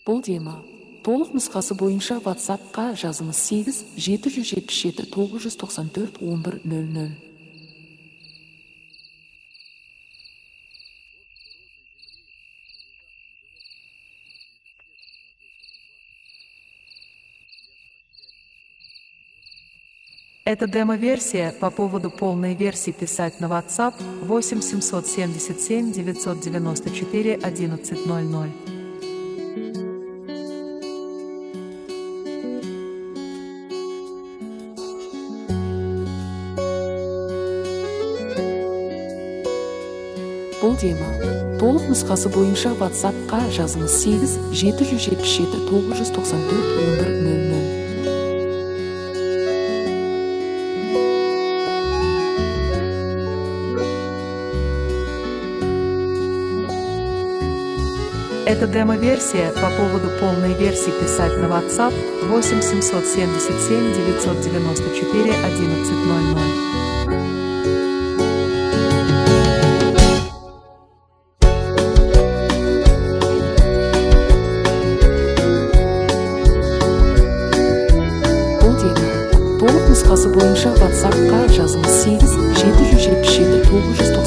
Бұл дема. Толық нұсқасы бойынша WhatsApp-қа жазыңыз 8 777 994 1100. Это демо-версия. По поводу полной версии писать на WhatsApp 8 777 994 1100. Бұл дема. Толық нұсқасы бойынша WhatsApp-қа жазыңыз 8 777 994 1100. Это демо-версия. По поводу полной версии писать на WhatsApp 8 777 994 1100. Толық нұсқасы бойынша WhatsApp-қа жазыңыз 8 777 994